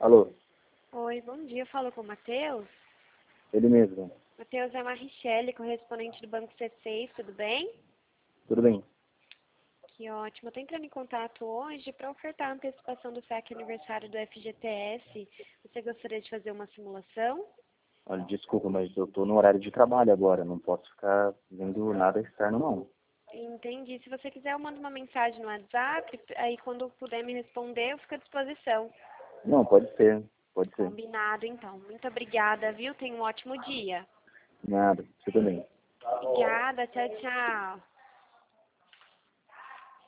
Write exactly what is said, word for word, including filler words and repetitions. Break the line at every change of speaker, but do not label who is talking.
Alô?
Oi, bom dia. Eu falo com o Matheus.
Ele mesmo.
Matheus, é a Marichelli, correspondente do Banco C seis, tudo bem?
Tudo bem?
Que ótimo. Eu tô entrando em contato hoje para ofertar a antecipação do F E C aniversário do F G T S. Você gostaria de fazer uma simulação?
Olha, desculpa, mas eu tô no horário de trabalho agora. Não posso ficar vendo nada externo, não.
Entendi. Se você quiser, eu mando uma mensagem no WhatsApp. Aí, quando puder me responder, eu fico à disposição.
Não, pode ser. Pode ser.
Combinado, então. Muito obrigada, viu? Tenha um ótimo dia.
Nada. Você também.
Obrigada. Tchau, tchau.